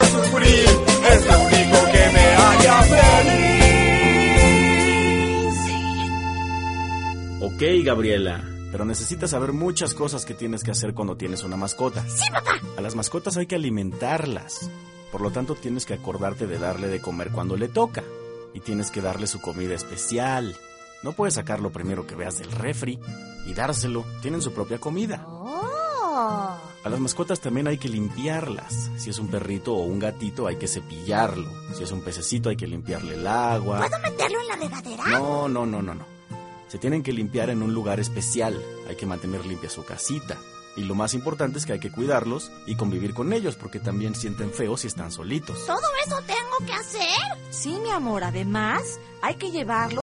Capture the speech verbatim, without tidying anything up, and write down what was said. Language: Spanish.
sufrir, es lo único que me haría feliz. Ok, Gabriela, pero necesitas saber muchas cosas que tienes que hacer cuando tienes una mascota. ¡Sí, papá! A las mascotas hay que alimentarlas. Por lo tanto, tienes que acordarte de darle de comer cuando le toca. Y tienes que darle su comida especial. No puedes sacar lo primero que veas del refri y dárselo. Tienen su propia comida. ¡Oh! A las mascotas también hay que limpiarlas. Si es un perrito o un gatito, hay que cepillarlo. Si es un pececito, hay que limpiarle el agua. ¿Puedo meterlo en la regadera? No, no, no, no, no. Se tienen que limpiar en un lugar especial. Hay que mantener limpia su casita. Y lo más importante es que hay que cuidarlos y convivir con ellos, porque también sienten feo si están solitos. ¿Todo eso tengo que hacer? Sí, mi amor, además hay que llevarlo